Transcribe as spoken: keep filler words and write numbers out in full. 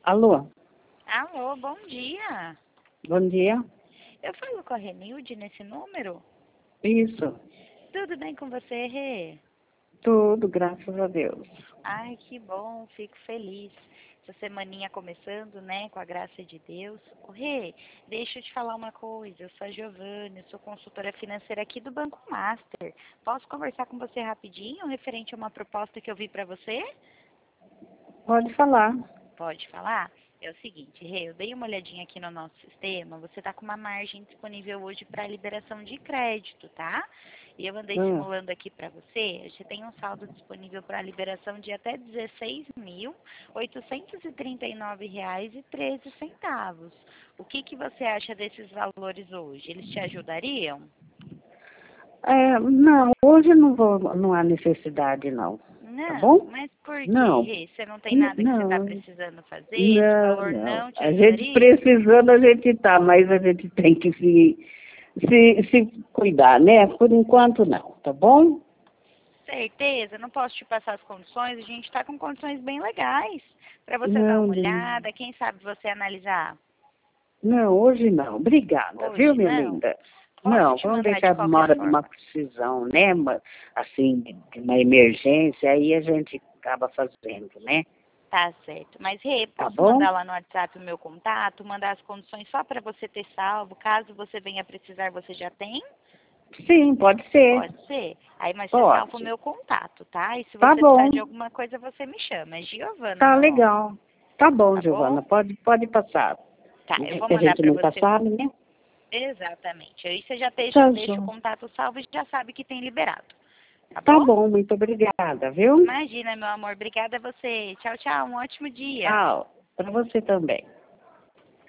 Alô, Alô, bom dia. bom dia. Eu falo com a Renilde nesse número? Isso, Tudo bem com você, Rê? tudo, graças a Deus. Ai, que bom, fico feliz. Essa semaninha começando, né, com a graça de Deus. Ô, Rê, deixa eu te falar uma coisa. Eu sou a Giovana, eu sou consultora financeira aqui do Banco Master. Posso conversar com você rapidinho, referente a uma proposta que eu vi para você? Pode falar. Pode falar? É o seguinte, Rê, eu dei uma olhadinha aqui no nosso sistema, você está com uma margem disponível hoje para liberação de crédito, tá? E eu andei Hum. simulando aqui para você, você tem um saldo disponível para liberação de até dezesseis mil, oitocentos e trinta e nove reais e treze centavos. O que que você acha desses valores hoje? Eles te ajudariam? É, não, hoje não vou, não há necessidade não, tá Não, bom? mas por quê, Não, Rê? Você não tem n- nada que você está não, precisando fazer? Esse não, valor não. não te A gente ajudaria? precisando a gente tá, mas a gente tem que se, se, se cuidar, né? Por enquanto não, tá bom? Certeza, não posso te passar as condições, a gente está com condições bem legais para você dar Não, uma não, olhada, quem sabe você analisar. não, hoje não. Obrigada, viu, Hoje minha não? linda? Posso Não, te vamos mandar de deixar uma qualquer hora de uma forma. precisão, né? Uma- assim, de uma emergência, aí a gente acaba fazendo, né? Tá certo. Mas, Rê, Tá posso bom? mandar lá no WhatsApp o meu contato, mandar as condições só para você ter salvo, caso você venha precisar, você já tem? Sim, pode ser. Pode ser? Aí, mas você salva o Pode. meu contato, tá? E se Tá você precisar de bom. alguma coisa, você me chama. É Giovana Tá meu nome, legal. Tá bom, tá Giovana. bom? Pode, pode passar. Tá, eu É vou que a mandar gente para nunca você. sabe, né? Exatamente. Aí você já deixa, Tá, deixa o João. contato salvo e já sabe que tem liberado. Tá Tá bom? bom, muito obrigada, viu? Imagina, meu amor. Obrigada a você. Tchau, tchau. Um ótimo dia. Tchau. Pra você também.